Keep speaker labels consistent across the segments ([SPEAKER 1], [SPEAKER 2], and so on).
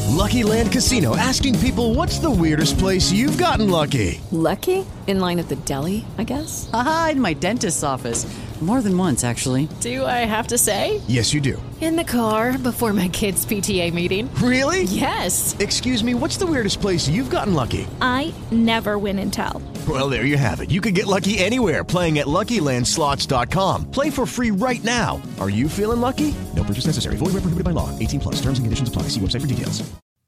[SPEAKER 1] Lucky Land Casino, asking people, what's the weirdest place you've gotten lucky?
[SPEAKER 2] Lucky? In line at the deli, I guess?
[SPEAKER 3] Aha, in my dentist's office. More than once, actually.
[SPEAKER 2] Do I have to say?
[SPEAKER 1] Yes, you do.
[SPEAKER 2] In the car before my kids' PTA meeting.
[SPEAKER 1] Really?
[SPEAKER 2] Yes.
[SPEAKER 1] Excuse me, what's the weirdest place you've gotten lucky?
[SPEAKER 4] I never win and tell.
[SPEAKER 1] Well, there you have it. You can get lucky anywhere, playing at LuckyLandSlots.com. Play for free right now. Are you feeling lucky? No purchase necessary. Void where prohibited by law. 18 plus. Terms and conditions apply. See website for details.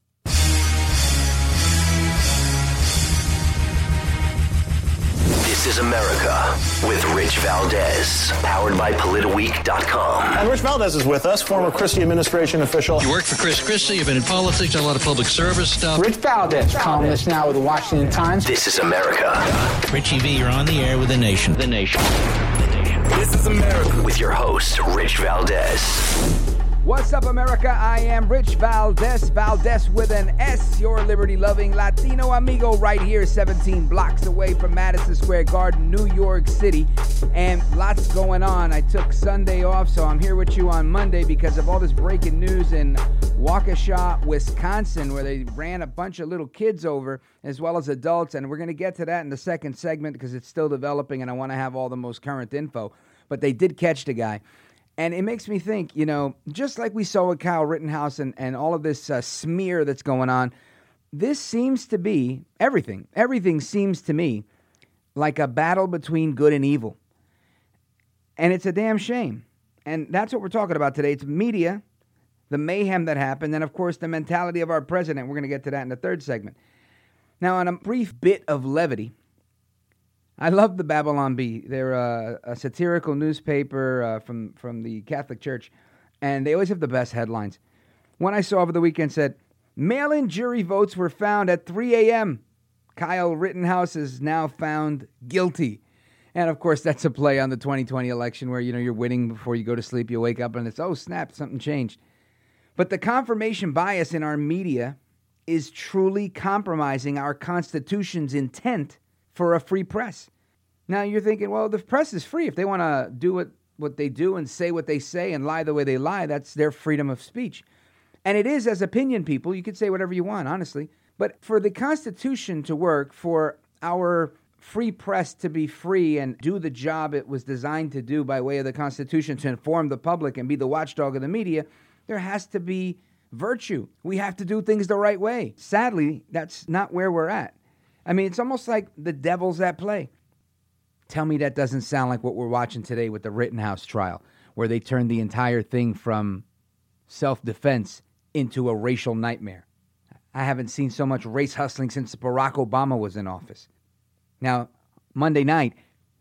[SPEAKER 5] This is America with Rich Valdez, powered by PolitiWeek.com.
[SPEAKER 6] And Rich Valdez is with us, former Christie administration official.
[SPEAKER 7] You worked for Chris Christie, you've been in politics, done a lot of public service stuff.
[SPEAKER 8] Rich Valdez, columnist now with the Washington Times.
[SPEAKER 5] This is America.
[SPEAKER 9] Richie V, you're on the air with The Nation.
[SPEAKER 5] The Nation. This is America. With your host, Rich Valdez.
[SPEAKER 10] What's up, America? I am Rich Valdez, Valdez with an S, your liberty-loving Latino amigo right here, 17 blocks away from Madison Square Garden, New York City, and lots going on. I took Sunday off, so I'm here with you on Monday because of all this breaking news in Waukesha, Wisconsin, where they ran a bunch of little kids over, as well as adults, and we're going to get to that in the second segment because it's still developing, and I want to have all the most current info, but they did catch the guy. And it makes me think, you know, just like we saw with Kyle Rittenhouse and all of this smear that's going on, this seems to be everything. Everything seems to me like a battle between good and evil. And it's a damn shame. And that's what we're talking about today. It's media, the mayhem that happened, and, of course, the mentality of our president. We're going to get to that in the third segment. Now, on a brief bit of levity, I love the Babylon Bee. They're a satirical newspaper from the Catholic Church, and they always have the best headlines. One I saw over the weekend said, mail-in jury votes were found at 3 a.m. Kyle Rittenhouse is now found guilty. And, of course, that's a play on the 2020 election where, you know, you're winning before you go to sleep. You wake up and it's, oh, snap, something changed. But the confirmation bias in our media is truly compromising our Constitution's intent for a free press. Now you're thinking, well, the press is free. If they want to do what they do and say what they say and lie the way they lie, that's their freedom of speech. And it is as opinion people. You could say whatever you want, honestly. But for the Constitution to work, for our free press to be free and do the job it was designed to do by way of the Constitution to inform the public and be the watchdog of the media, there has to be virtue. We have to do things the right way. Sadly, that's not where we're at. I mean, it's almost like the devil's at play. Tell me that doesn't sound like what we're watching today with the Rittenhouse trial, where they turned the entire thing from self-defense into a racial nightmare. I haven't seen so much race hustling since Barack Obama was in office. Now, Monday night,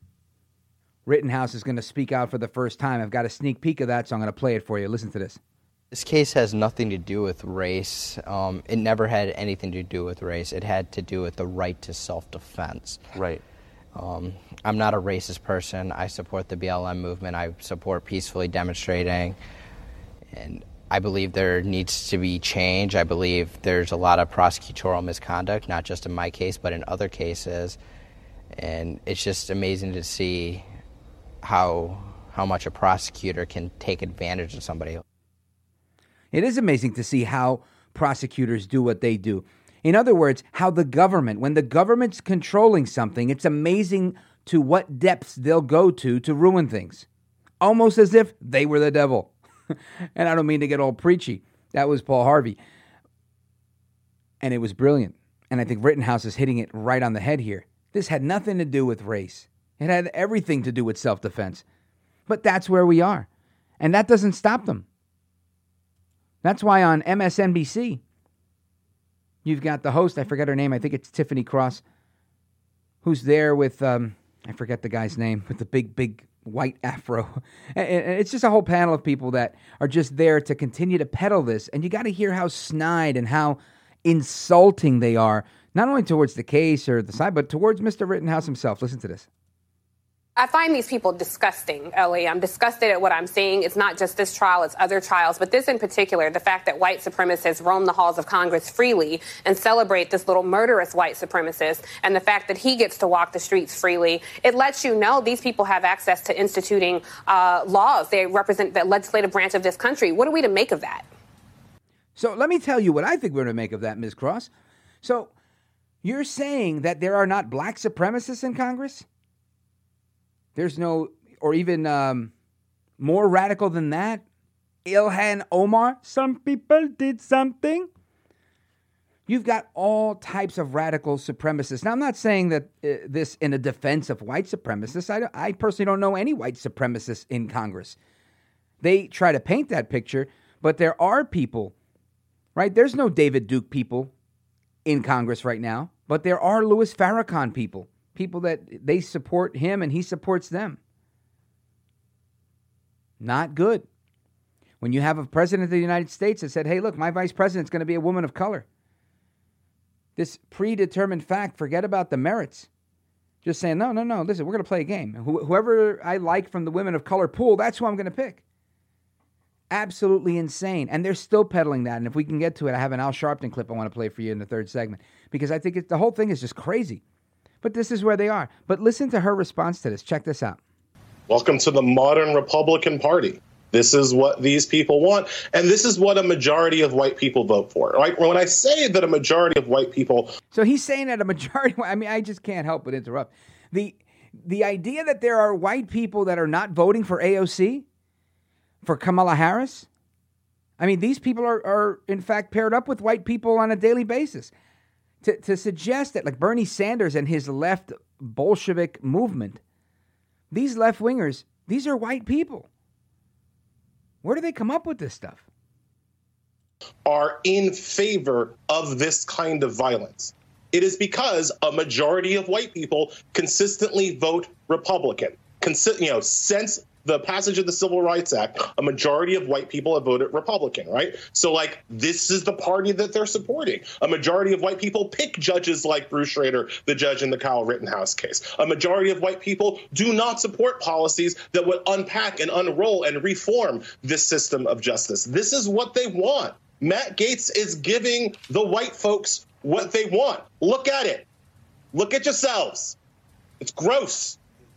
[SPEAKER 10] Rittenhouse is going to speak out for the first time. I've got a sneak peek of that, so I'm going to play it for you. Listen to this.
[SPEAKER 11] This case has nothing to do with race. It never had anything to do with race. It had to do with the right to self-defense.
[SPEAKER 12] Right.
[SPEAKER 11] I'm not a racist person. I support the BLM movement. I support peacefully demonstrating. And I believe there needs to be change. I believe there's a lot of prosecutorial misconduct, not just in my case, but in other cases. And it's just amazing to see how much a prosecutor can take advantage of somebody.
[SPEAKER 10] It is amazing to see how prosecutors do what they do. In other words, how the government, when the government's controlling something, it's amazing to what depths they'll go to ruin things. Almost as if they were the devil. And I don't mean to get all preachy. That was Paul Harvey. And it was brilliant. And I think Rittenhouse is hitting it right on the head here. This had nothing to do with race. It had everything to do with self-defense. But that's where we are. And that doesn't stop them. That's why on MSNBC, you've got the host, I forget her name, I think it's Tiffany Cross, who's there with, I forget the guy's name, with the big white afro. And it's just a whole panel of people that are just there to continue to peddle this. And you got to hear how snide and how insulting they are, not only towards the case or the side, but towards Mr. Rittenhouse himself. Listen to this.
[SPEAKER 13] I find these people disgusting, Ellie. I'm disgusted at what I'm seeing. It's not just this trial, it's other trials. But this in particular, the fact that white supremacists roam the halls of Congress freely and celebrate this little murderous white supremacist, and the fact that he gets to walk the streets freely, it lets you know these people have access to instituting laws. They represent the legislative branch of this country. What are we to make of that?
[SPEAKER 10] So let me tell you what I think we're going to make of that, Ms. Cross. So you're saying that there are not black supremacists in Congress? There's no, or even more radical than that? Ilhan Omar? Some people did something. You've got all types of radical supremacists. Now, I'm not saying that this in a defense of white supremacists. I personally don't know any white supremacists in Congress. They try to paint that picture, but there are people, right? There's no David Duke people in Congress right now, but there are Louis Farrakhan people that they support him and he supports them. Not good. When you have a president of the United States that said, hey, look, my vice president's going to be a woman of color. This predetermined fact, forget about the merits. Just saying, no, listen, we're going to play a game. Whoever I like from the women of color pool, that's who I'm going to pick. Absolutely insane. And they're still peddling that. And if we can get to it, I have an Al Sharpton clip I want to play for you in the third segment. Because I think the whole thing is just crazy. But this is where they are. But listen to her response to this. Check this out.
[SPEAKER 12] Welcome to the modern Republican Party. This is what these people want, and this is what a majority of white people vote for. Right? When I say that a majority of white people...
[SPEAKER 10] So he's saying that a majority... I mean, I just can't help but interrupt. The idea that there are white people that are not voting for AOC, for Kamala Harris, I mean, these people are in fact paired up with white people on a daily basis. To suggest that, like Bernie Sanders and his left Bolshevik movement, these left-wingers, these are white people. Where do they come up with this stuff?
[SPEAKER 12] Are in favor of this kind of violence. It is because a majority of white people consistently vote Republican. Since the passage of the Civil Rights Act, a majority of white people have voted Republican, right? So, this is the party that they're supporting. A majority of white people pick judges like Bruce Schroeder, the judge in the Kyle Rittenhouse case. A majority of white people do not support policies that would unpack and unroll and reform this system of justice. This is what they want. Matt Gaetz is giving the white folks what they want. Look at it. Look at yourselves. It's gross.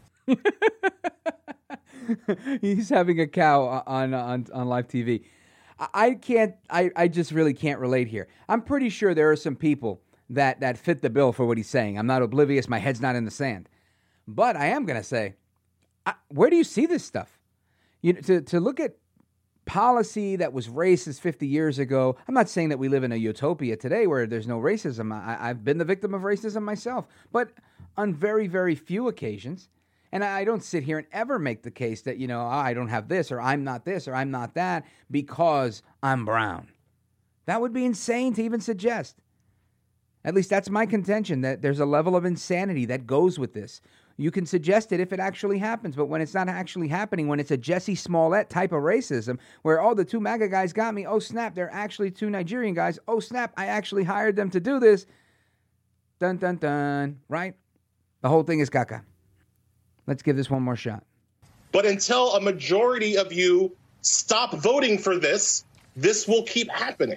[SPEAKER 10] He's having a cow on live TV. I just really can't relate here. I'm pretty sure there are some people that fit the bill for what he's saying. I'm not oblivious. My head's not in the sand. But I am going to say, where do you see this stuff? To look at policy that was racist 50 years ago. I'm not saying that we live in a utopia today where there's no racism. I've been the victim of racism myself, but on very, very few occasions. And I don't sit here and ever make the case that, I don't have this or I'm not that because I'm brown. That would be insane to even suggest. At least that's my contention, that there's a level of insanity that goes with this. You can suggest it if it actually happens, but when it's not actually happening, when it's a Jesse Smollett type of racism where, the two MAGA guys got me, oh snap, they're actually two Nigerian guys, oh snap, I actually hired them to do this, dun dun dun, right? The whole thing is caca. Let's give this one more shot.
[SPEAKER 12] But until a majority of you stop voting for this, this will keep happening.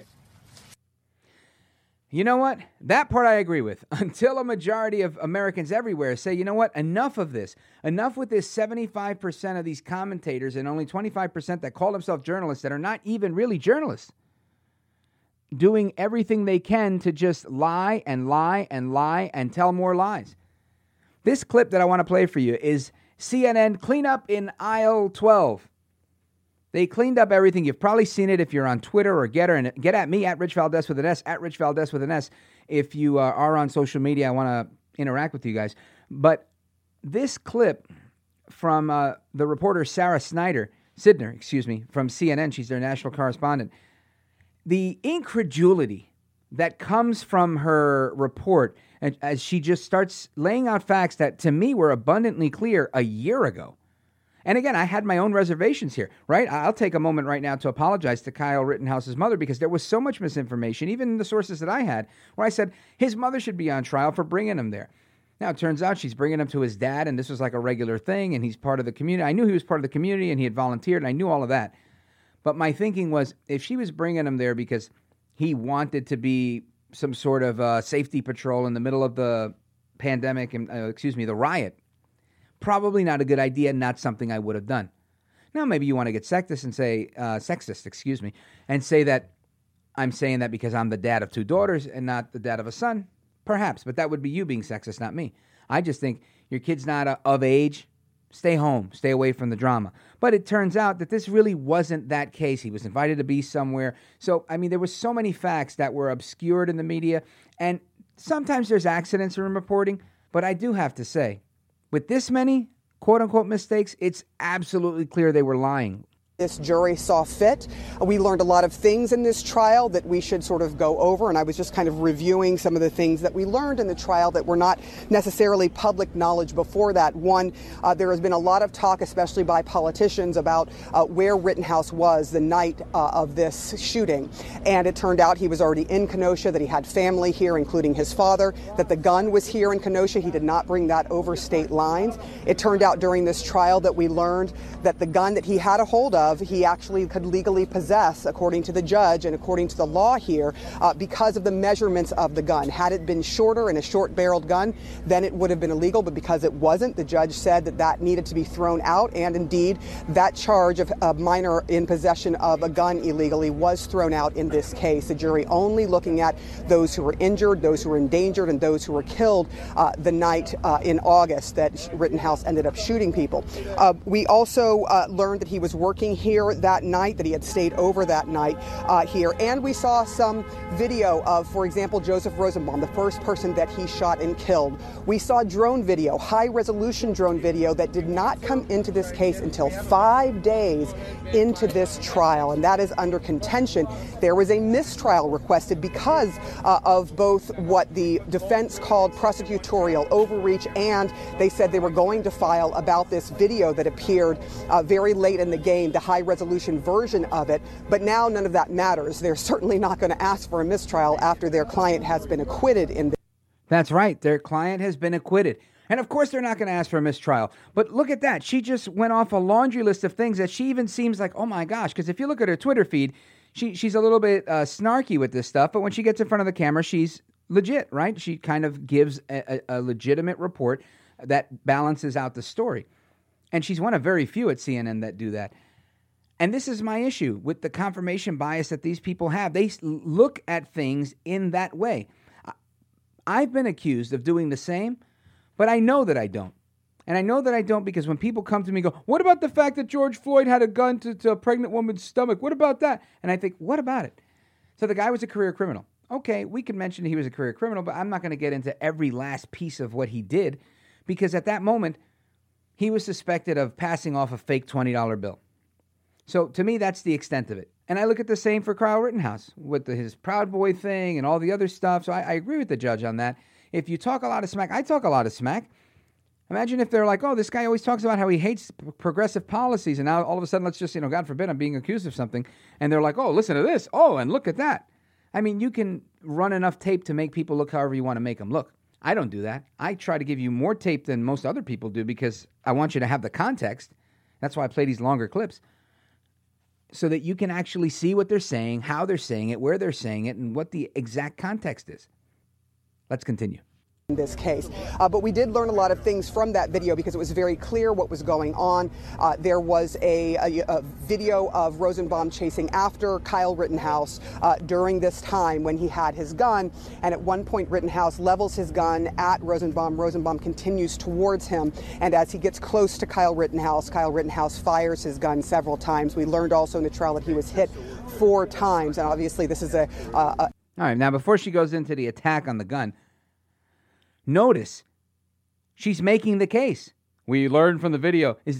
[SPEAKER 10] You know what? That part I agree with. Until a majority of Americans everywhere say, you know what? Enough of this. Enough with this 75% of these commentators and only 25% that call themselves journalists that are not even really journalists, doing everything they can to just lie and lie and lie and tell more lies. This clip that I want to play for you is CNN cleanup in aisle 12. They cleaned up everything. You've probably seen it if you're on Twitter or Getter. And get at me, at Rich Valdez with an S, at Rich Valdez with an S. If you are on social media, I want to interact with you guys. But this clip from the reporter Sarah Sidner, from CNN, she's their national correspondent. The incredulity that comes from her report, and as she just starts laying out facts that to me were abundantly clear a year ago. And again, I had my own reservations here, right? I'll take a moment right now to apologize to Kyle Rittenhouse's mother because there was so much misinformation, even in the sources that I had, where I said his mother should be on trial for bringing him there. Now, it turns out she's bringing him to his dad, and this was like a regular thing, and he's part of the community. I knew he was part of the community, and he had volunteered, and I knew all of that. But my thinking was, if she was bringing him there because he wanted to be some sort of safety patrol in the middle of the pandemic, the riot, probably not a good idea, not something I would have done. Now, maybe you want to get sexist and say, and say that I'm saying that because I'm the dad of 2 daughters and not the dad of a son? Perhaps, but that would be you being sexist, not me. I just think your kid's not of age. Stay home. Stay away from the drama. But it turns out that this really wasn't that case. He was invited to be somewhere. So, I mean, there were so many facts that were obscured in the media. And sometimes there's accidents in reporting. But I do have to say, with this many quote-unquote mistakes, it's absolutely clear they were lying.
[SPEAKER 14] This jury saw fit. We learned a lot of things in this trial that we should sort of go over, and I was just kind of reviewing some of the things that we learned in the trial that were not necessarily public knowledge before that. One, there has been a lot of talk, especially by politicians, about where Rittenhouse was the night of this shooting, and it turned out he was already in Kenosha, that he had family here, including his father, that the gun was here in Kenosha. He did not bring that over state lines. It turned out during this trial that we learned that the gun that he had a hold of, he actually could legally possess, according to the judge and according to the law here, because of the measurements of the gun. Had it been shorter and a short-barreled gun, then it would have been illegal, but because it wasn't, the judge said that that needed to be thrown out, and indeed, that charge of a minor in possession of a gun illegally was thrown out in this case. The jury only looking at those who were injured, those who were endangered, and those who were killed the night in August that Rittenhouse ended up shooting people. We also learned that he was working here that night, that he had stayed over that night here. And we saw some video of, for example, Joseph Rosenbaum, the first person that he shot and killed. We saw drone video, high-resolution drone video that did not come into this case until 5 days into this trial, and that is under contention. There was a mistrial requested because of both what the defense called prosecutorial overreach, and they said they were going to file about this video that appeared very late in the game, the high-resolution version of it, but now none of that matters. They're certainly not going to ask for a mistrial after their client has been acquitted in this.
[SPEAKER 10] That's right. Their client has been acquitted. And of course, they're not going to ask for a mistrial. But look at that. She just went off a laundry list of things that she even seems like, oh my gosh, because if you look at her Twitter feed, she's a little bit snarky with this stuff, but when she gets in front of the camera, she's legit, right? She kind of gives a legitimate report that balances out the story. And she's one of very few at CNN that do that. And this is my issue with the confirmation bias that these people have. They look at things in that way. I've been accused of doing the same, but I know that I don't. And I know that I don't because when people come to me and go, what about the fact that George Floyd had a gun to a pregnant woman's stomach? What about that? And I think, what about it? So the guy was a career criminal. Okay, we can mention he was a career criminal, but I'm not going to get into every last piece of what he did because at that moment, he was suspected of passing off a fake $20 bill. So to me, that's the extent of it. And I look at the same for Kyle Rittenhouse with his Proud Boy thing and all the other stuff. So I agree with the judge on that. If you talk a lot of smack, I talk a lot of smack. Imagine if they're like, oh, this guy always talks about how he hates progressive policies. And now all of a sudden, let's just, God forbid, I'm being accused of something. And they're like, oh, listen to this. Oh, and look at that. I mean, you can run enough tape to make people look however you want to make them look. I don't do that. I try to give you more tape than most other people do because I want you to have the context. That's why I play these longer clips. So that you can actually see what they're saying, how they're saying it, where they're saying it, and what the exact context is. Let's continue.
[SPEAKER 14] In this case. But we did learn a lot of things from that video because it was very clear what was going on. There was a video of Rosenbaum chasing after Kyle Rittenhouse during this time when he had his gun. And at one point, Rittenhouse levels his gun at Rosenbaum. Rosenbaum continues towards him. And as he gets close to Kyle Rittenhouse fires his gun several times. We learned also in the trial that he was hit 4 times. And obviously, this is All
[SPEAKER 10] right. Now, before she goes into the attack on the gun, notice, she's making the case. We learned from the video. Is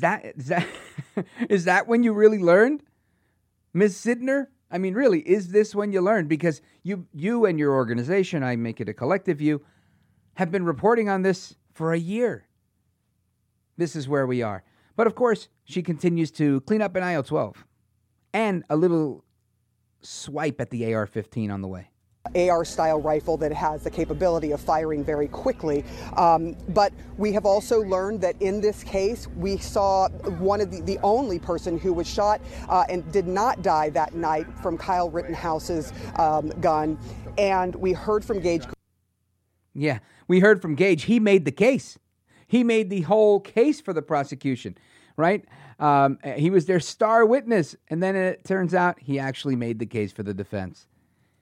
[SPEAKER 10] that when you really learned? Ms. Sidner? I mean, really, is this when you learned? Because you and your organization, I make it a collective you, have been reporting on this for a year. This is where we are. But of course, she continues to clean up an IL-12 and a little swipe at the AR-15 on the way.
[SPEAKER 14] AR-style rifle that has the capability of firing very quickly. But we have also learned that in this case, we saw one of the only person who was shot and did not die that night from Kyle Rittenhouse's gun. And we heard from Gage.
[SPEAKER 10] Yeah, we heard from Gage. He made the case. He made the whole case for the prosecution, right? He was their star witness. And then it turns out he actually made the case for the defense.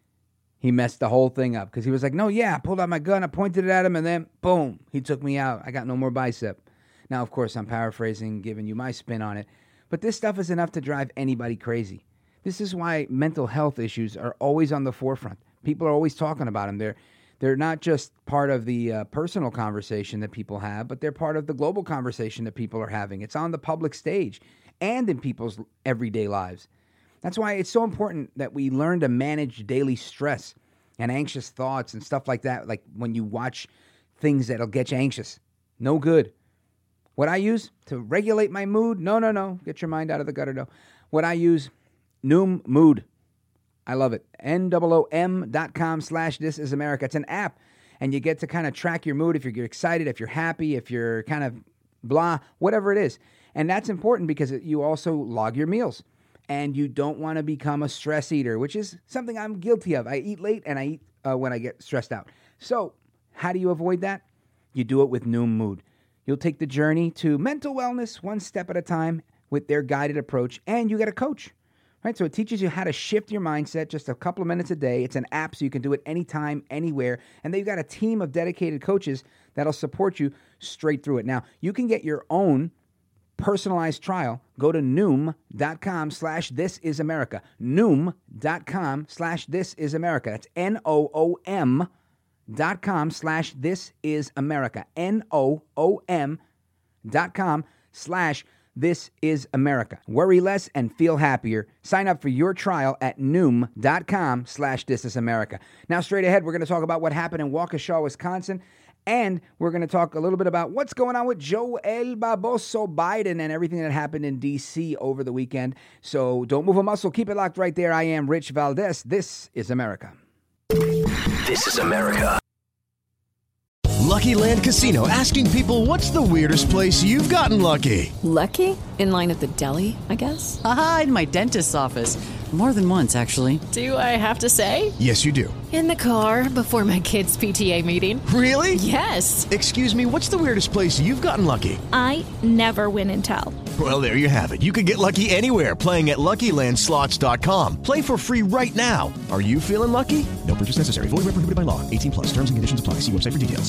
[SPEAKER 10] he messed the whole thing up because he was like, no, yeah, I pulled out my gun, I pointed it at him, and then boom, he took me out. I got no more bicep. Now, of course, I'm paraphrasing, giving you my spin on it, but this stuff is enough to drive anybody crazy. This is why mental health issues are always on the forefront. People are always talking about them. They're not just part of the personal conversation that people have, but they're part of the global conversation that people are having. It's on the public stage and in people's everyday lives. That's why it's so important that we learn to manage daily stress and anxious thoughts and stuff like that. Like when you watch things that'll get you anxious. No good. What I use to regulate my mood? No. Get your mind out of the gutter, no. What I use, Noom Mood. I love it. NOOM.com/This Is America. It's an app, and you get to kind of track your mood if you're excited, if you're happy, if you're kind of blah, whatever it is. And that's important because you also log your meals. And you don't want to become a stress eater, which is something I'm guilty of. I eat late and I eat when I get stressed out. So how do you avoid that? You do it with Noom Mood. You'll take the journey to mental wellness one step at a time with their guided approach, and you get a coach. Right? So it teaches you how to shift your mindset just a couple of minutes a day. It's an app, so you can do it anytime, anywhere. And they've got a team of dedicated coaches that'll support you straight through it. Now, you can get your own personalized trial. Go to Noom.com/ThisIsAmerica. Noom.com/ThisIsAmerica. That's NOOM.com/ThisIsAmerica. NOOM.com/ThisIsAmerica. Worry less and feel happier. Sign up for your trial at Noom.com/ThisIsAmerica. Now, straight ahead, we're going to talk about what happened in Waukesha, Wisconsin. And we're going to talk a little bit about what's going on with Joe El Baboso Biden and everything that happened in D.C. over the weekend. So don't move a muscle. Keep it locked right there. I am Rich Valdez. This is America.
[SPEAKER 5] This is America.
[SPEAKER 1] Lucky Land Casino, asking people, what's the weirdest place you've gotten lucky?
[SPEAKER 2] Lucky? In line at the deli, I guess?
[SPEAKER 3] Aha, in my dentist's office. More than once, actually.
[SPEAKER 2] Do I have to say?
[SPEAKER 1] Yes, you do.
[SPEAKER 2] In the car before my kids' PTA meeting.
[SPEAKER 1] Really?
[SPEAKER 2] Yes.
[SPEAKER 1] Excuse me, what's the weirdest place you've gotten lucky?
[SPEAKER 4] I never win and tell.
[SPEAKER 1] Well, there you have it. You can get lucky anywhere, playing at LuckyLandSlots.com. Play for free right now. Are you feeling lucky? No purchase necessary. Void where prohibited by law. 18+. Terms and conditions apply. See website for details.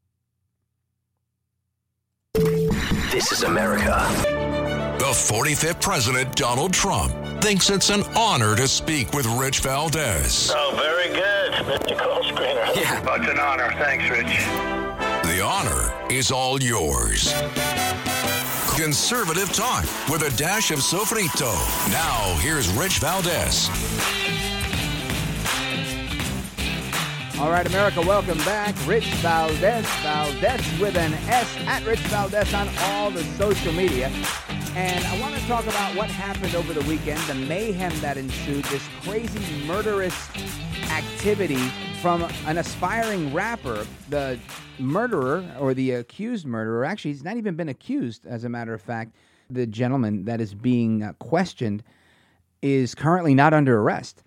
[SPEAKER 5] This is America.
[SPEAKER 15] The 45th President, Donald Trump, thinks it's an honor to speak with Rich Valdez.
[SPEAKER 16] Oh, very good, Mr. Call Screener.
[SPEAKER 15] Yeah.
[SPEAKER 16] Oh, it's an honor. Thanks, Rich.
[SPEAKER 15] The honor is all yours. Conservative talk with a dash of sofrito. Now, here's Rich Valdez.
[SPEAKER 10] All right, America, welcome back. Rich Valdez, Valdez with an S, at Rich Valdez on all the social media. And I want to talk about what happened over the weekend, the mayhem that ensued, this crazy murderous activity from an aspiring rapper. The murderer, or the accused murderer, actually, he's not even been accused, as a matter of fact. The gentleman that is being questioned is currently not under arrest.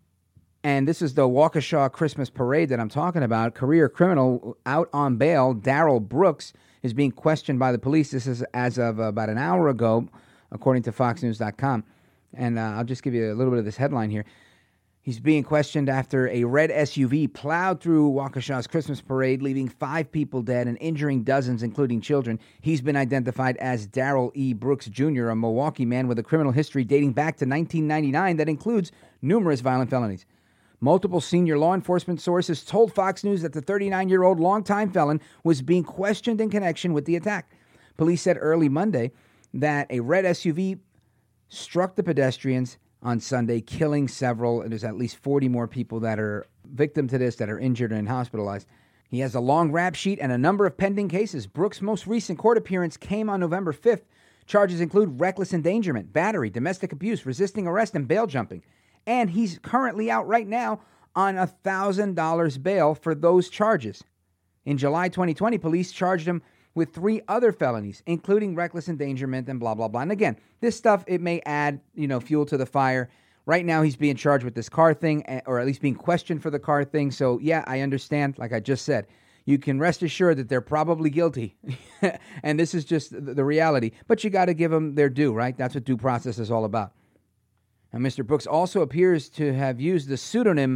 [SPEAKER 10] And this is the Waukesha Christmas parade that I'm talking about. Career criminal out on bail, Darrell Brooks, is being questioned by the police. This is as of about an hour ago, according to FoxNews.com. And I'll just give you a little bit of this headline here. He's being questioned after a red SUV plowed through Waukesha's Christmas parade, leaving 5 people dead and injuring dozens, including children. He's been identified as Darrell E. Brooks Jr., a Milwaukee man with a criminal history dating back to 1999 that includes numerous violent felonies. Multiple senior law enforcement sources told Fox News that the 39-year-old longtime felon was being questioned in connection with the attack. Police said early Monday that a red SUV struck the pedestrians on Sunday, killing several. And there's at least 40 more people that are victim to this, that are injured and hospitalized. He has a long rap sheet and a number of pending cases. Brooks' most recent court appearance came on November 5th. Charges include reckless endangerment, battery, domestic abuse, resisting arrest, and bail jumping. And he's currently out right now on $1,000 bail for those charges. In July 2020, police charged him with 3 other felonies, including reckless endangerment and blah, blah, blah. And again, this stuff, it may add, fuel to the fire. Right now, he's being charged with this car thing, or at least being questioned for the car thing. So, yeah, I understand. Like I just said, you can rest assured that they're probably guilty. And this is just the reality. But you got to give them their due, right? That's what due process is all about. And Mr. Brooks also appears to have used the pseudonym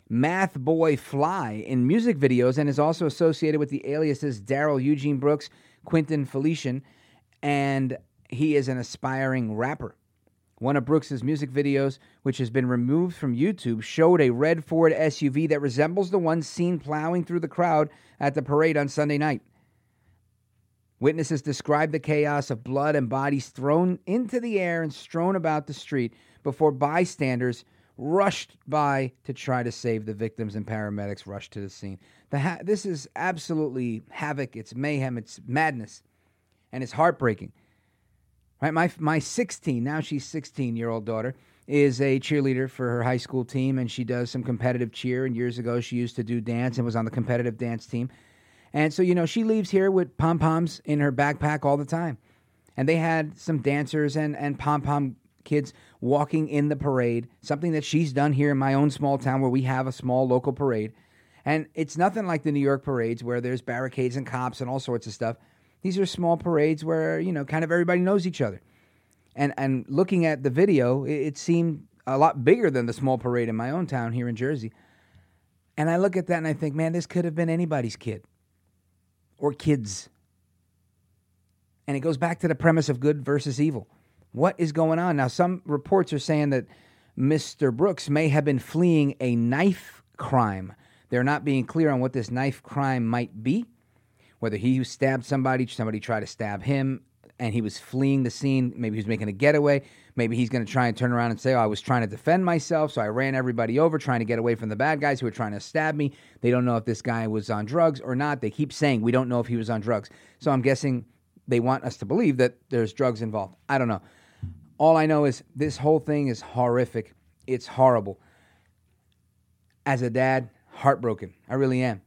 [SPEAKER 10] Math Boy Fly in music videos and is also associated with the aliases Daryl Eugene Brooks, Quentin Felician, and he is an aspiring rapper. One of Brooks' music videos, which has been removed from YouTube, showed a red Ford SUV that resembles the one seen plowing through the crowd at the parade on Sunday night. Witnesses described the chaos of blood and bodies thrown into the air and strewn about the street before bystanders rushed by to try to save the victims and paramedics rushed to the scene. This is absolutely havoc. It's mayhem. It's madness. And it's heartbreaking. Right, my 16-year-old daughter is a cheerleader for her high school team, and she does some competitive cheer. And years ago, she used to do dance and was on the competitive dance team. And so, she leaves here with pom-poms in her backpack all the time. And they had some dancers and pom-pom kids walking in the parade, something that she's done here in my own small town where we have a small local parade. And it's nothing like the New York parades where there's barricades and cops and all sorts of stuff. These are small parades where, kind of everybody knows each other. And looking at the video, it seemed a lot bigger than the small parade in my own town here in Jersey. And I look at that and I think, man, this could have been anybody's kid or kids. And it goes back to the premise of good versus evil. What is going on? Now, some reports are saying that Mr. Brooks may have been fleeing a knife crime. They're not being clear on what this knife crime might be. Whether he stabbed somebody tried to stab him, and he was fleeing the scene. Maybe he was making a getaway. Maybe he's going to try and turn around and say, I was trying to defend myself, so I ran everybody over trying to get away from the bad guys who were trying to stab me. They don't know if this guy was on drugs or not. They keep saying, we don't know if he was on drugs. So I'm guessing they want us to believe that there's drugs involved. I don't know. All I know is this whole thing is horrific. It's horrible. As a dad, heartbroken. I really am.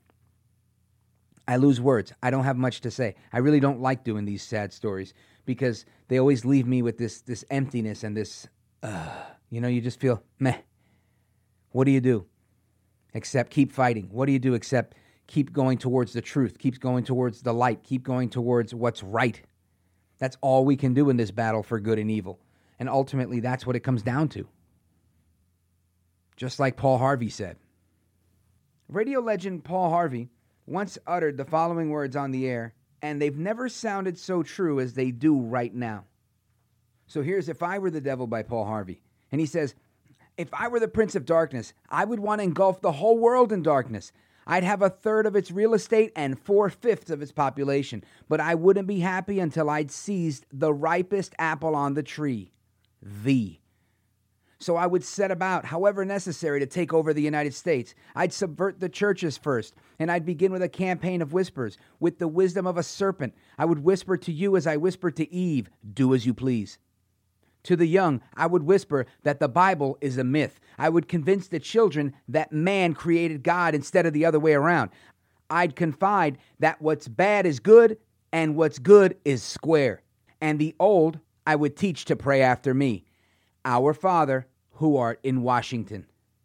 [SPEAKER 10] I lose words. I don't have much to say. I really don't like doing these sad stories because they always leave me with this emptiness and this, you just feel, meh. What do you do? Except keep fighting. What do you do except keep going towards the truth, keep going towards the light, keep going towards what's right? That's all we can do in this battle for good and evil. And ultimately, that's what it comes down to. Just like Paul Harvey said. Radio legend Paul Harvey once uttered the following words on the air, and they've never sounded so true as they do right now. So here's If I Were the Devil by Paul Harvey. And he says, if I were the Prince of Darkness, I would want to engulf the whole world in darkness. I'd have 1/3 of its real estate and 4/5 of its population. But I wouldn't be happy until I'd seized the ripest apple on the tree. So I would set about, however necessary, to take over the United States. I'd subvert the churches first, and I'd begin with a campaign of whispers. With the wisdom of a serpent, I would whisper to you as I whispered to Eve, do as you please. To the young, I would whisper that the Bible is a myth. I would convince the children that man created God instead of the other way around. I'd confide that what's bad is good and what's good is square. And the old, I would teach to pray after me. Our Father, who art in Washington.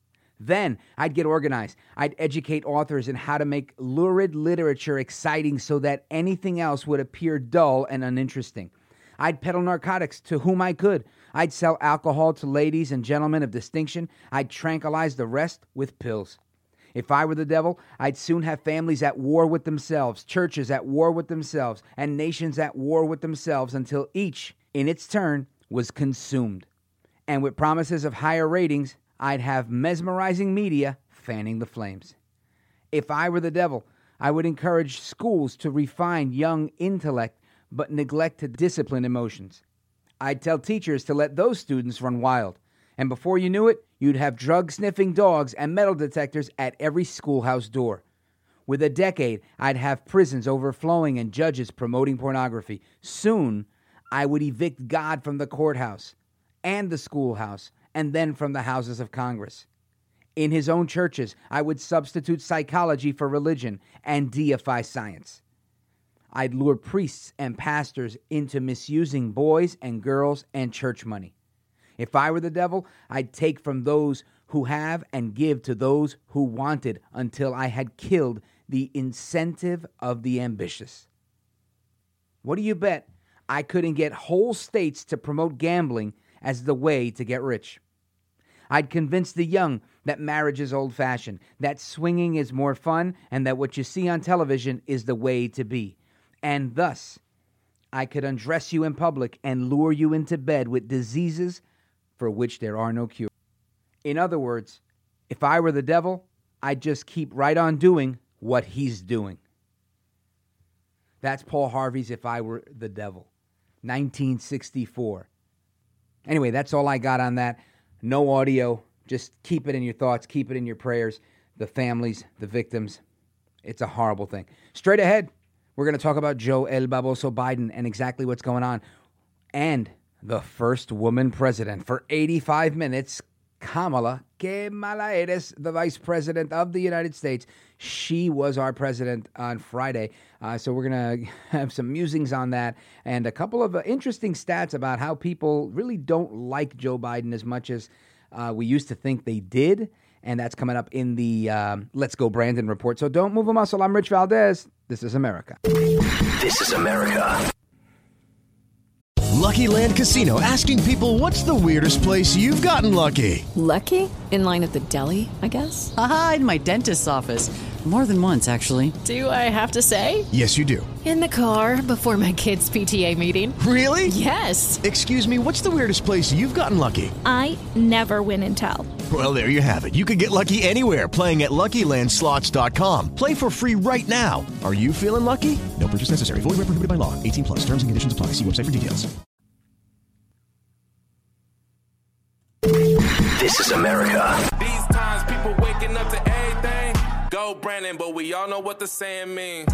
[SPEAKER 10] Then I'd get organized. I'd educate authors in how to make lurid literature exciting so that anything else would appear dull and uninteresting. I'd peddle narcotics to whom I could. I'd sell alcohol to ladies and gentlemen of distinction. I'd tranquilize the rest with pills. If I were the devil, I'd soon have families at war with themselves, churches at war with themselves, and nations at war with themselves until each, in its turn, was consumed. And with promises of higher ratings, I'd have mesmerizing media fanning the flames. If I were the devil, I would encourage schools to refine young intellect but neglect to discipline emotions. I'd tell teachers to let those students run wild. And before you knew it, you'd have drug-sniffing dogs and metal detectors at every schoolhouse door. With a decade, I'd have prisons overflowing and judges promoting pornography. Soon, I would evict God from the courthouse and the schoolhouse, and then from the houses of Congress. In his own churches, I would substitute psychology for religion and deify science. I'd lure priests and pastors into misusing boys and girls and church money. If I were the devil, I'd take from those who have and give to those who wanted until I had killed the incentive of the ambitious. What do you bet I couldn't get whole states to promote gambling as the way to get rich? I'd convince the young that marriage is old-fashioned, that swinging is more fun, and that what you see on television is the way to be. And thus, I could undress you in public and lure you into bed with diseases for which there are no cures. In other words, if I were the devil, I'd just keep right on doing what he's doing. That's Paul Harvey's If I Were the Devil, 1964. Anyway, that's all I got on that. No audio. Just keep it in your thoughts. Keep it in your prayers. The families, the victims. It's a horrible thing. Straight ahead, we're going to talk about Joe El Baboso Biden and exactly what's going on. And the first woman president for 85 minutes, Kamala, que mala eres, the vice president of the United States. She was our president on Friday. So we're going to have some musings on that and a couple of interesting stats about how people really don't like Joe Biden as much as we used to think they did. And that's coming up in the Let's Go Brandon report. So don't move a muscle. I'm Rich Valdez. This is America.
[SPEAKER 5] This is America.
[SPEAKER 1] Lucky Land Casino, asking people, what's the weirdest place you've gotten lucky?
[SPEAKER 2] Lucky? In line at the deli, I guess?
[SPEAKER 3] Aha, in my dentist's office. More than once, actually.
[SPEAKER 2] Do I have to say?
[SPEAKER 1] Yes, you do.
[SPEAKER 2] In the car before my kids' PTA meeting.
[SPEAKER 1] Really?
[SPEAKER 2] Yes.
[SPEAKER 1] Excuse me, what's the weirdest place you've gotten lucky?
[SPEAKER 4] I never win and tell.
[SPEAKER 1] Well, there you have it. You can get lucky anywhere, playing at LuckyLandSlots.com. Play for free right now. Are you feeling lucky? No purchase necessary. Void where prohibited by law. 18+. Terms and conditions apply. See website for details.
[SPEAKER 5] This is America.
[SPEAKER 17] These times, people waking up to everything. Go Brandon, but we all know what the saying means.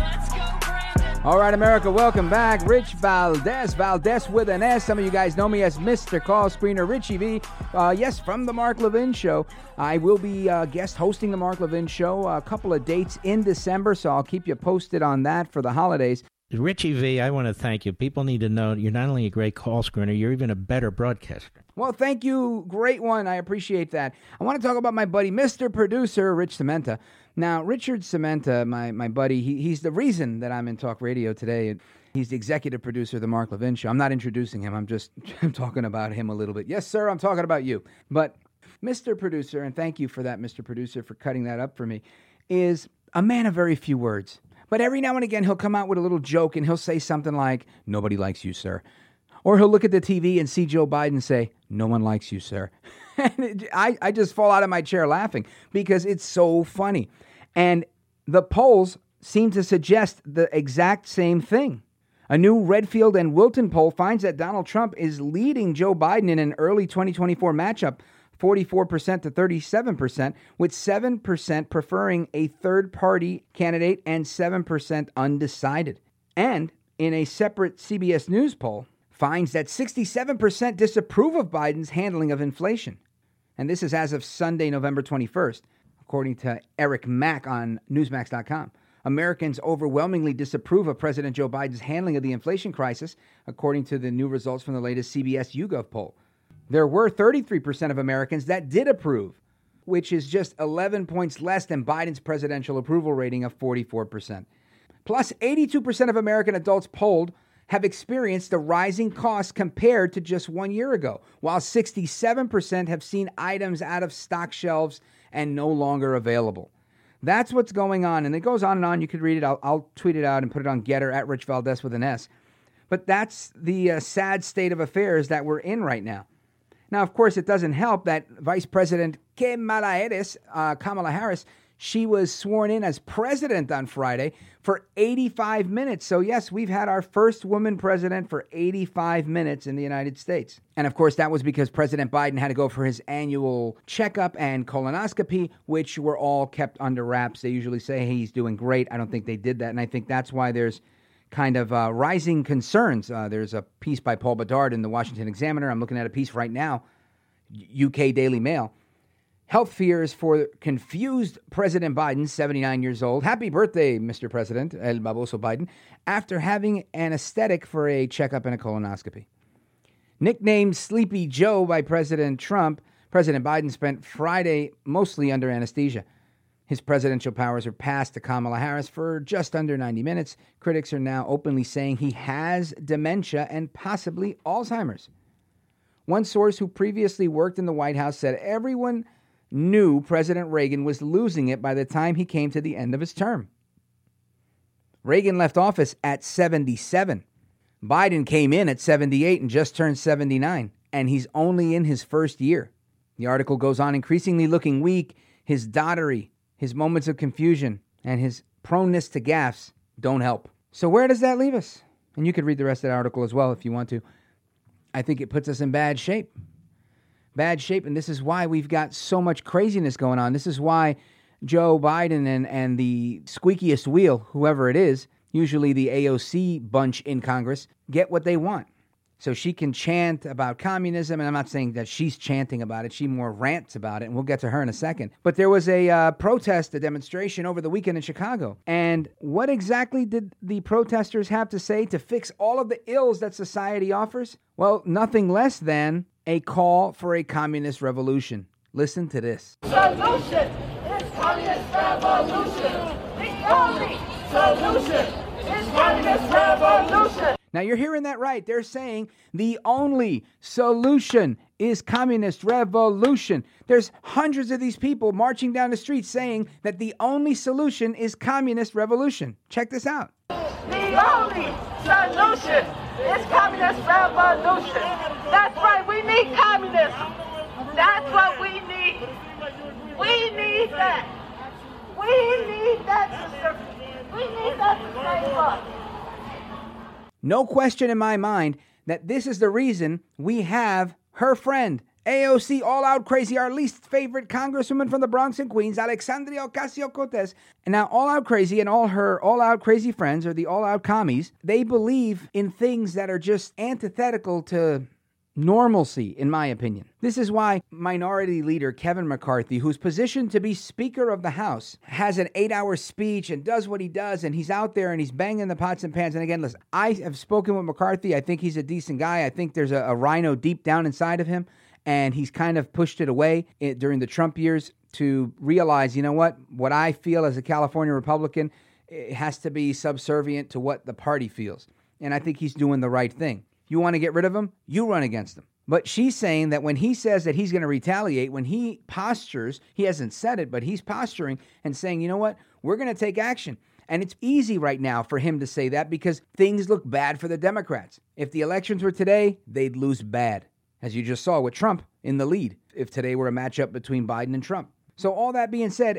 [SPEAKER 10] All right, America, welcome back. Rich Valdez, Valdez with an S. Some of you guys know me as Mr. Call Screener, Richie V. Yes, from The Mark Levin Show. I will be guest hosting The Mark Levin Show a couple of dates in December, so I'll keep you posted on that for the holidays.
[SPEAKER 9] Richie V, I want to thank you. People need to know you're not only a great call screener, you're even a better broadcaster.
[SPEAKER 10] Well, thank you. Great one. I appreciate that. I want to talk about my buddy, Mr. Producer, Rich Cementa. Now, Richard Cementa, my buddy, he's the reason that I'm in talk radio today. He's the executive producer of The Mark Levin Show. I'm not introducing him. I'm talking about him a little bit. Yes, sir, I'm talking about you. But Mr. Producer, and thank you for that, Mr. Producer, for cutting that up for me, is a man of very few words. But every now and again, he'll come out with a little joke, and he'll say something like, "Nobody likes you, sir." Or he'll look at the TV and see Joe Biden and say, "No one likes you, sir." And I just fall out of my chair laughing because it's so funny. And the polls seem to suggest the exact same thing. A new Redfield and Wilton poll finds that Donald Trump is leading Joe Biden in an early 2024 matchup, 44% to 37%, with 7% preferring a third-party candidate and 7% undecided. And in a separate CBS News poll, finds that 67% disapprove of Biden's handling of inflation. And this is as of Sunday, November 21st, according to Eric Mack on Newsmax.com. Americans overwhelmingly disapprove of President Joe Biden's handling of the inflation crisis, according to the new results from the latest CBS YouGov poll. There were 33% of Americans that did approve, which is just 11 points less than Biden's presidential approval rating of 44%. Plus, 82% of American adults polled have experienced the rising costs compared to just 1 year ago, while 67% have seen items out of stock shelves and no longer available. That's what's going on, and it goes on and on. You could read it. I'll tweet it out and put it on Getter at Rich Valdez with an S. But that's the sad state of affairs that we're in right now. Now, of course, it doesn't help that Vice President Kamala Harris, she was sworn in as president on Friday for 85 minutes. So, yes, we've had our first woman president for 85 minutes in the United States. And, of course, that was because President Biden had to go for his annual checkup and colonoscopy, which were all kept under wraps. They usually say he's doing great. I don't think they did that. And I think that's why there's kind of rising concerns. There's a piece by Paul Bedard in the Washington Examiner. I'm looking at a piece right now, UK Daily Mail. Health fears for confused President Biden, 79 years old. Happy birthday, Mr. President, El Baboso Biden, after having an aesthetic for a checkup and a colonoscopy. Nicknamed Sleepy Joe by President Trump, President Biden spent Friday mostly under anesthesia. His presidential powers are passed to Kamala Harris for just under 90 minutes. Critics are now openly saying he has dementia and possibly Alzheimer's. One source who previously worked in the White House said everyone knew President Reagan was losing it by the time he came to the end of his term. Reagan left office at 77. Biden came in at 78 and just turned 79, and he's only in his first year. The article goes on, increasingly looking weak, his dottery, his moments of confusion, and his proneness to gaffes don't help. So where does that leave us? And you could read the rest of the article as well if you want to. I think it puts us in bad shape. Bad shape, and this is why we've got so much craziness going on. This is why Joe Biden and the squeakiest wheel, whoever it is, usually the AOC bunch in Congress, get what they want. So she can chant about communism, and I'm not saying that she's chanting about it. She more rants about it, and we'll get to her in a second. But there was a protest, a demonstration over the weekend in Chicago. And what exactly did the protesters have to say to fix all of the ills that society offers? Well, nothing less than a call for a communist revolution. Listen to this.
[SPEAKER 18] Solution is communist revolution. The only solution is communist revolution.
[SPEAKER 10] Now, you're hearing that right. They're saying the only solution is communist revolution. There's hundreds of these people marching down the street saying that the only solution is communist revolution. Check this out.
[SPEAKER 18] The only solution is communist revolution. That's right. We need communism. That's what we need. We need that. We need that, sister. We need that to save us.
[SPEAKER 10] No question in my mind that this is the reason we have her friend, AOC, all out crazy, our least favorite congresswoman from the Bronx and Queens, Alexandria Ocasio-Cortez. And now all out crazy and all her all out crazy friends, or the all out commies, they believe in things that are just antithetical to normalcy, in my opinion. This is why Minority Leader Kevin McCarthy, who's positioned to be Speaker of the House, has an 8-hour speech and does what he does, and he's out there and he's banging the pots and pans. And again, listen, I have spoken with McCarthy. I think he's a decent guy. I think there's a rhino deep down inside of him, and he's kind of pushed it away during the Trump years to realize, you know what I feel as a California Republican, it has to be subservient to what the party feels. And I think he's doing the right thing. You want to get rid of him? You run against him. But she's saying that when he says that he's going to retaliate, when he postures, he hasn't said it, but he's posturing and saying, you know what? We're going to take action. And it's easy right now for him to say that because things look bad for the Democrats. If the elections were today, they'd lose bad, as you just saw with Trump in the lead, if today were a matchup between Biden and Trump. So all that being said,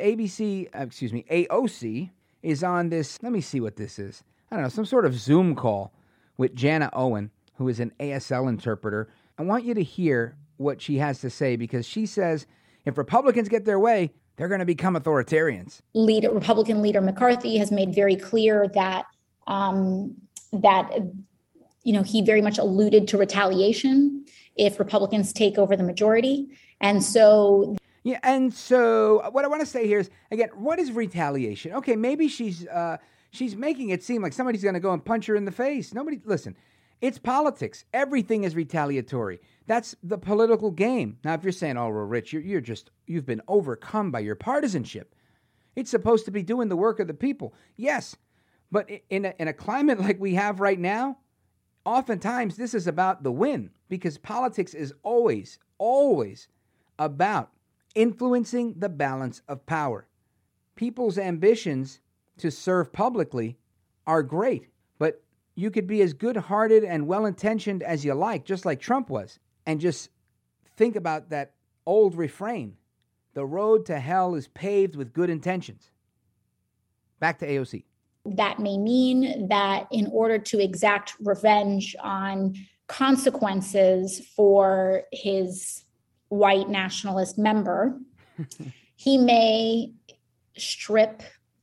[SPEAKER 10] AOC is on this, let me see what this is. I don't know, some sort of Zoom call with Jana Owen, who is an ASL interpreter. I want you to hear what she has to say because she says if Republicans get their way, they're going to become authoritarians.
[SPEAKER 19] Republican leader McCarthy has made very clear that he very much alluded to retaliation if Republicans take over the majority. And so
[SPEAKER 10] what I want to say here is, again, what is retaliation? Okay, maybe she's making it seem like somebody's going to go and punch her in the face. Listen. It's politics. Everything is retaliatory. That's the political game. Now, if you're saying, oh, well, Rich, you've been overcome by your partisanship. It's supposed to be doing the work of the people. Yes, but in a climate like we have right now, oftentimes this is about the win because politics is always about influencing the balance of power. People's ambitions to serve publicly are great, but you could be as good-hearted and well-intentioned as you like, just like Trump was, and just think about that old refrain. The road to hell is paved with good intentions. Back to AOC.
[SPEAKER 19] That may mean that in order to exact revenge on consequences for his white nationalist member, he may strip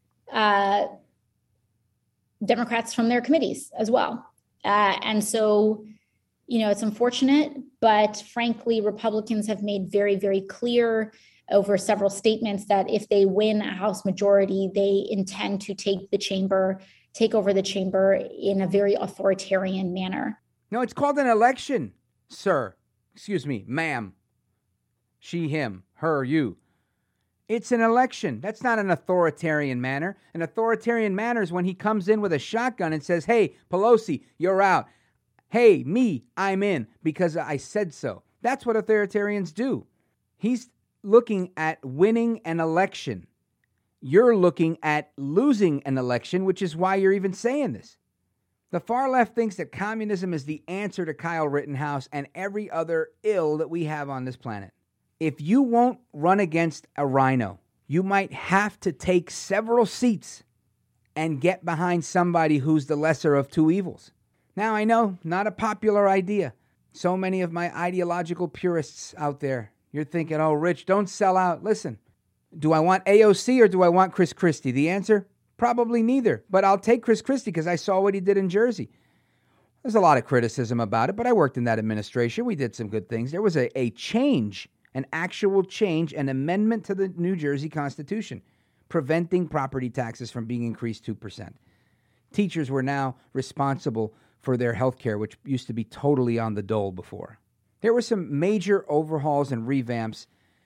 [SPEAKER 19] Democrats from their committees as well. And so, it's unfortunate, but frankly, Republicans have made very, very clear over several statements that if they win a House majority, they intend to take over the chamber in a very authoritarian manner.
[SPEAKER 10] No, it's called an election, sir. Excuse me, ma'am. She, him, her, you. It's an election. That's not an authoritarian manner. An authoritarian manner is when he comes in with a shotgun and says, hey, Pelosi, you're out. Hey, me, I'm in because I said so. That's what authoritarians do. He's looking at winning an election. You're looking at losing an election, which is why you're even saying this. The far left thinks that communism is the answer to Kyle Rittenhouse and every other ill that we have on this planet. If you won't run against a rhino, you might have to take several seats and get behind somebody who's the lesser of two evils. Now, I know, not a popular idea. So many of my ideological purists out there, you're thinking, oh, Rich, don't sell out. Listen, do I want AOC or do I want Chris Christie? The answer, probably neither. But I'll take Chris Christie because I saw what he did in Jersey. There's a lot of criticism about it, but I worked in that administration. We did some good things. There was a change, an actual change, an amendment to the New Jersey Constitution, preventing property taxes from being increased 2%. Teachers were now responsible for their health care, which used to be totally on the dole before. There were some major overhauls and revamps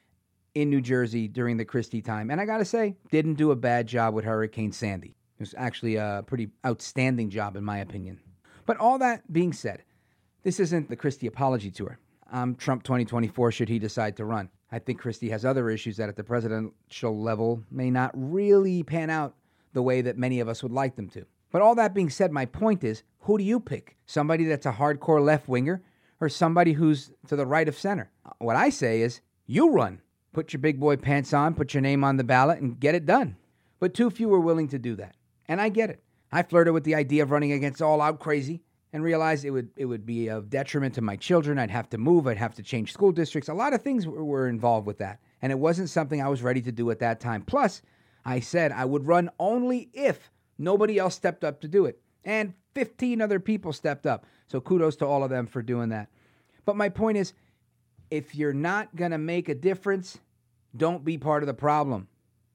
[SPEAKER 10] in New Jersey during the Christie time. And I got to say, didn't do a bad job with Hurricane Sandy. It was actually a pretty outstanding job, in my opinion. But all that being said, this isn't the Christie apology tour. I'm Trump 2024 should he decide to run. I think Christie has other issues that at the presidential level may not really pan out the way that many of us would like them to. But all that being said, my point is, who do you pick? Somebody that's a hardcore left-winger or somebody who's to the right of center? What I say is, you run. Put your big boy pants on, put your name on the ballot, and get it done. But too few are willing to do that. And I get it. I flirted with the idea of running against all-out crazy and realized it would be of detriment to my children. I'd have to move. I'd have to change school districts. A lot of things were involved with that. And it wasn't something I was ready to do at that time. Plus, I said I would run only if nobody else stepped up to do it. And 15 other people stepped up. So kudos to all of them for doing that. But my point is, if you're not going to make a difference, don't be part of the problem.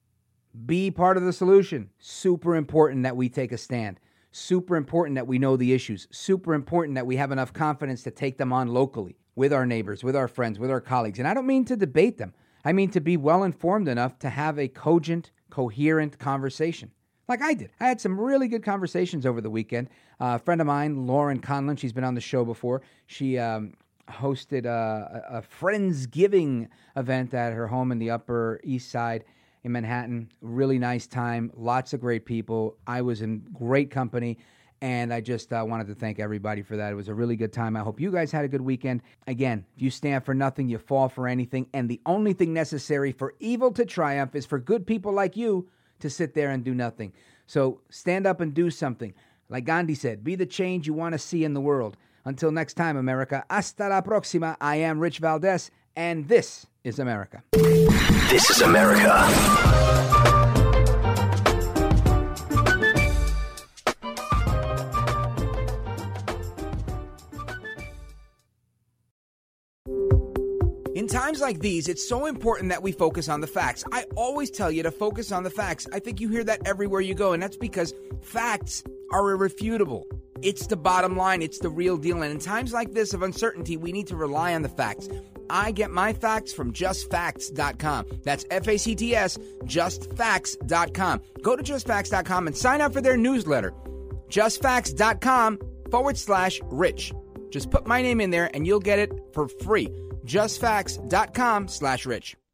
[SPEAKER 10] Be part of the solution. Super important that we take a stand. Super important that we know the issues. Super important that we have enough confidence to take them on locally with our neighbors, with our friends, with our colleagues. And I don't mean to debate them. I mean to be well-informed enough to have a cogent, coherent conversation. Like I did. I had some really good conversations over the weekend. A friend of mine, Lauren Conlon, she's been on the show before. She hosted a Friendsgiving event at her home in the Upper East Side in Manhattan. Really nice time. Lots of great people. I was in great company, and I just wanted to thank everybody for that. It was a really good time. I hope you guys had a good weekend. Again, if you stand for nothing, you fall for anything, and the only thing necessary for evil to triumph is for good people like you to sit there and do nothing. So stand up and do something. Like Gandhi said, be the change you want to see in the world. Until next time, America, hasta la próxima. I am Rich Valdez, and this is America.
[SPEAKER 5] This is America.
[SPEAKER 10] In times like these, it's so important that we focus on the facts. I always tell you to focus on the facts. I think you hear that everywhere you go, and that's because facts are irrefutable. It's the bottom line. It's the real deal. And in times like this of uncertainty, we need to rely on the facts. I get my facts from justfacts.com. That's F-A-C-T-S, justfacts.com. Go to justfacts.com and sign up for their newsletter. justfacts.com/rich. Just put my name in there and you'll get it for free. justfacts.com/rich.